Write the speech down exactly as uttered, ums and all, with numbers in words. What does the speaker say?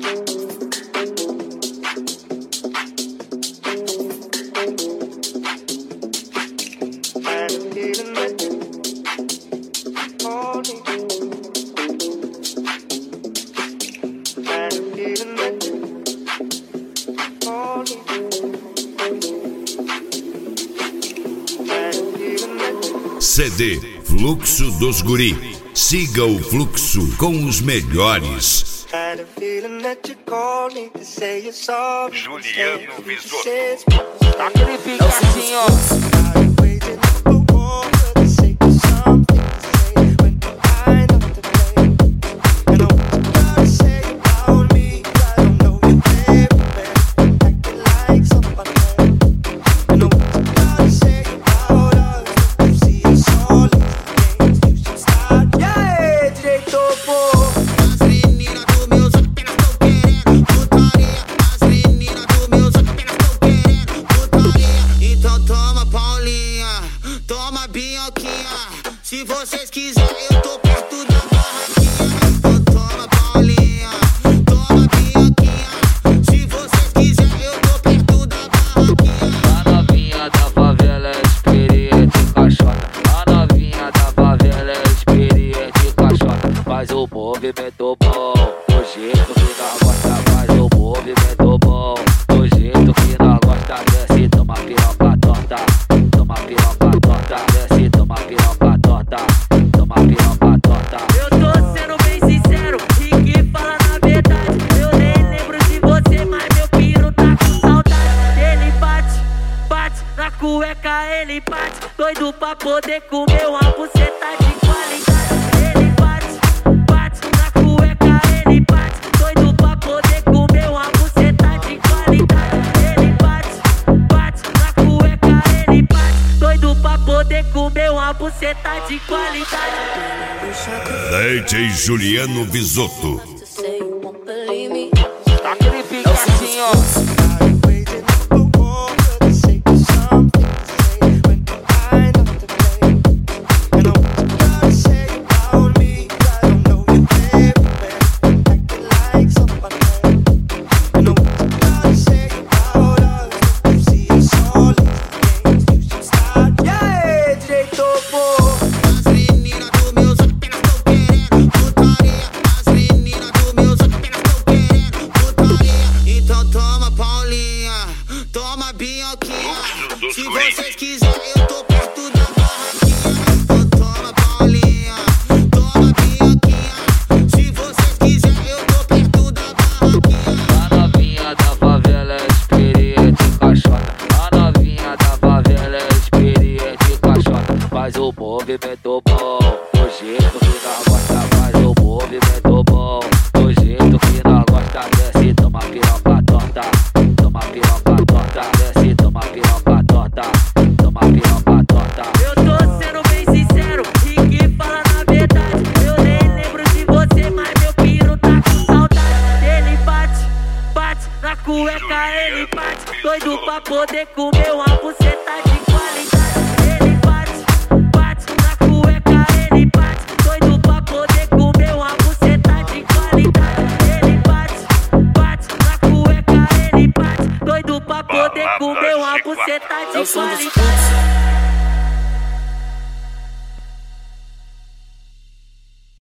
C D Fluxo dos Guri. Siga o fluxo com os melhores. Juliano Visoto. Tá aquele pique assim, ó. Se vocês quiserem, eu tô perto da barraquinha. Então toma Paulinha, toma Pinhoquinha. Se vocês quiserem, eu tô perto da barraquinha. A novinha da favela é experiente caixota. A novinha da favela é experiente caixota. Faz o movimento bom, do jeito que nós gosta. Faz o movimento bom, do jeito que nós gosta. Desce, toma piroca torta, toma piroca torta. Desce, toma piroca torta, toma piroca torta. Eu tô sendo bem sincero e que fala na verdade. Eu nem lembro de você, mas meu piro tá com saudade. Ele bate, bate na cueca, ele bate. Doido pra poder comer uma buceta de qualidade. Ele bate, bate na cueca, ele bate. Doido pra poder comer uma buceta de qualidade. Ele bate, bate na cueca, ele bate. Doido pra poder comer uma buceta de qualidade. D J Juliano Visoto. Tá aquele pique assim, ó. Se vocês quiserem, eu tô perto da barraquinha. Então toma Paulinha, toma Pinhoquinha. Se vocês quiserem, eu tô perto da barraquinha. A novinha da favela é experiente caixota. A novinha da favela é experiente caixota. Faz o movimento bom, do jeito que nós gosta. Faz o movimento bom, do jeito que nós gosta. Desce, toma piroca torta, toma piroca torta. Desce, toma piroca torta, toma piroca torta. Eu tô sendo bem sincero e que fala na verdade. Eu nem lembro de você, mas meu piro tá com saudade. Ele bate, bate na cueca, ele bate. Doido pra poder comer uma buceta de qualidade. Ele bate, bate na cueca, ele bate. Doido pra poder comer uma buceta de qualidade. Ele bate, bate na cueca, ele bate. Doido pra poder comer uma buceta de qualidade.